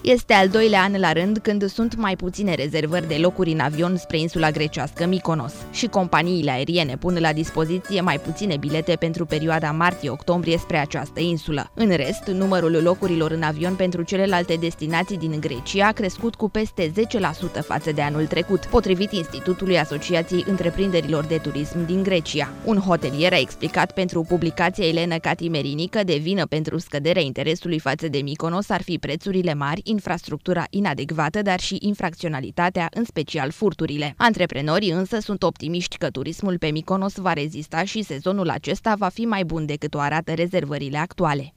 Este al doilea an la rând când sunt mai puține rezervări de locuri în avion spre insula grecească Mykonos și companiile aeriene pun la dispoziție mai puține bilete pentru perioada martie-octombrie spre această insulă. În rest, numărul locurilor în avion pentru celelalte destinații din Grecia a crescut cu peste 10% față de anul trecut, potrivit Institutului Asociației Întreprinderilor de Turism din Grecia. Un hotelier a explicat pentru publicația Elena Catimerini că de vină pentru scăderea interesului față de Mykonos ar fi prețurile mari, infrastructura inadecvată, dar și infracționalitatea, în special furturile. Antreprenorii însă sunt optimiști că turismul pe Mykonos va rezista și sezonul acesta va fi mai bun decât o arată rezervările actuale.